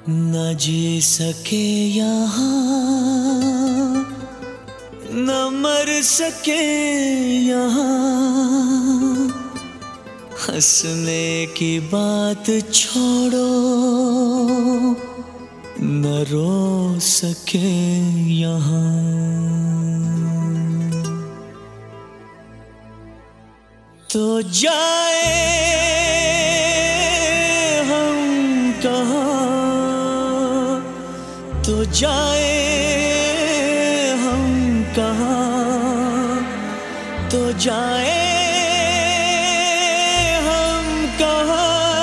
न जी सके यहाँ, न मर सके यहाँ, हंसने की बात छोड़ो, न रो सके यहाँ। तो जाए हम कहाँ, तो जाए हम कहाँ, तो जाए हम कहाँ।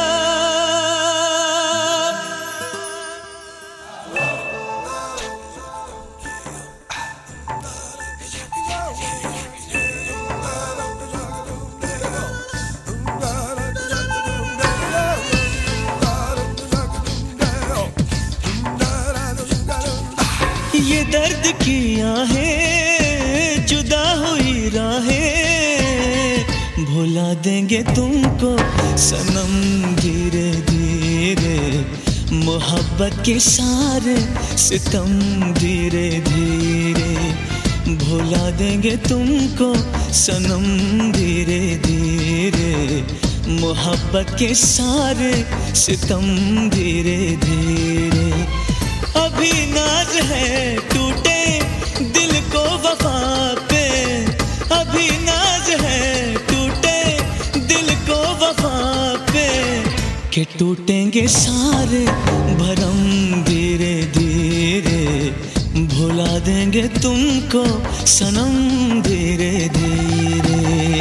ये दर्द की आहें, जुदा हुई राहें, भुला देंगे तुमको सनम धीरे धीरे। मोहब्बत के सारे सितम धीरे धीरे, भुला देंगे तुमको सनम धीरे धीरे। मोहब्बत के सारे सितम धीरे धीरे। अभी नाज है टूटे दिल को वफा पे, अभी नाज है टूटे दिल को वफा पे, कि टूटेंगे सारे भरम धीरे धीरे। भुला देंगे तुमको सनम धीरे धीरे।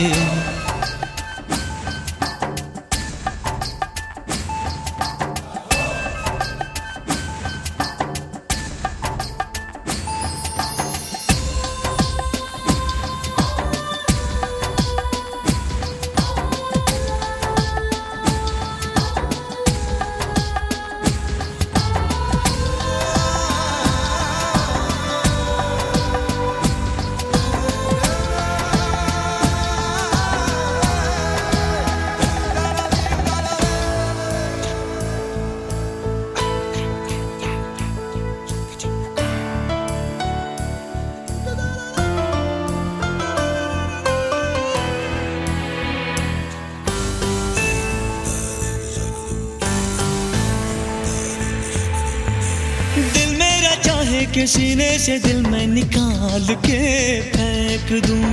के सीने से दिल में निकाल के फेंक दूं,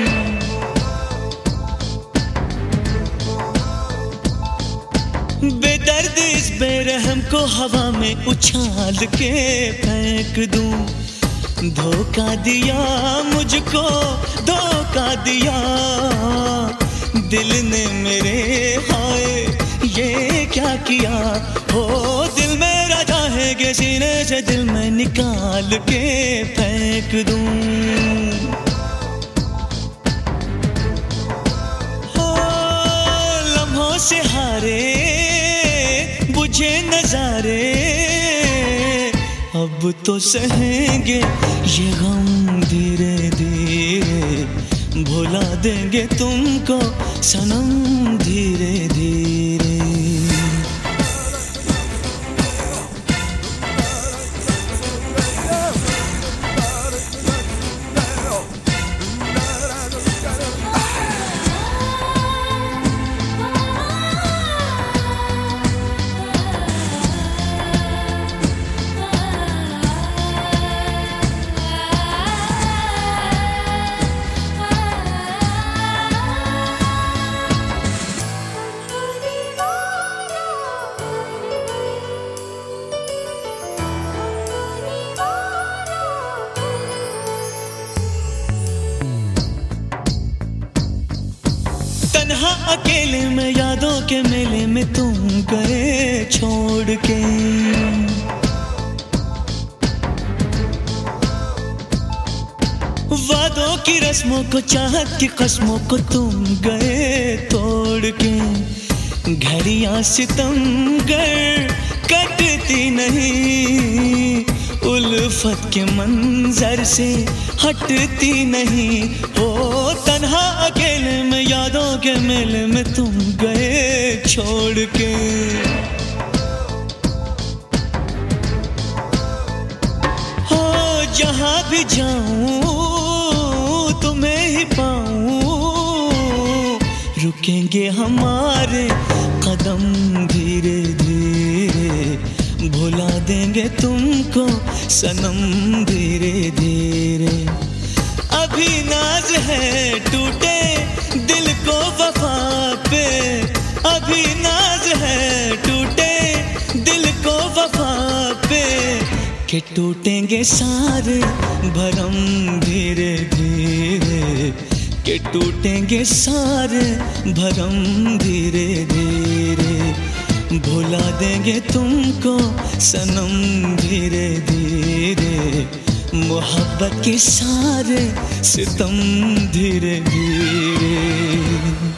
बेदर्द इस बेरहम को हवा में उछाल के फेंक दूं। धोखा दिया मुझको, धोखा दिया दिल ने मेरे, हाय ये क्या किया। हो दिल मेरा चाहेगे सीने से दिल में निकाल के फेंक दूं। हो लम्हों से हारे बुझे नजारे, अब तो सहेंगे ये गम धीरे धीरे। भुला देंगे तुमको सनम धीरे धीरे। तन्हा अकेले में यादों के मेले में तुम गए छोड़ के। वादों की रस्मों को, चाहत की कस्मों को तुम गए तोड़ के। घड़ियां सितमगर कटती नहीं, उल्फत के मंजर से हटती नहीं। हो तन्हा अकेले में यादों के मेले में तुम गए छोड़ के। भी जाऊं तुम्हें ही पाऊं, रुकेंगे हमारे कदम धीरे धीरे, भुला देंगे तुमको सनम धीरे धीरे। अभी नाज है टूटे दिल को वफा पे, अभी नाज है टूटे दिल को वफा पे, कि टूटेंगे सारे भरम धीरे धीरे, कि टूटेंगे सारे भरम धीरे धीरे, भुला देंगे तुमको सनम धीरे धीरे, मोहब्बत के सारे सितम धीरे धीरे।